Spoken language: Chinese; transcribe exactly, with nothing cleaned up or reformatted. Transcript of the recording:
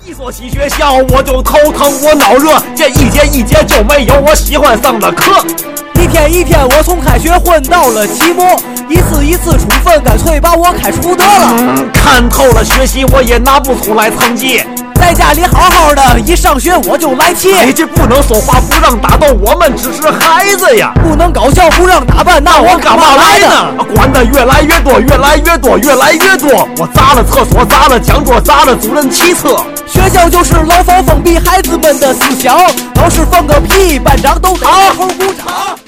一所新学校我就头疼我脑热，这一节一节就没有我喜欢上的课。 一天一天我从开学混到了期末，一次一次处分，干脆把我开除得了。 嗯，看透了学习我也拿不出来成绩， 在家里好好的，一上学我就来气。 哎，这不能说话，不让打斗，我们只是孩子呀。 不能搞笑，不让打扮，那我干嘛来呢？ 管的越来越多，越来越多，越来越多。我砸了厕所，砸了讲桌，砸了主任汽车。 学校就是牢房封闭孩子们的思想，老师放个屁，班长都得好好鼓掌。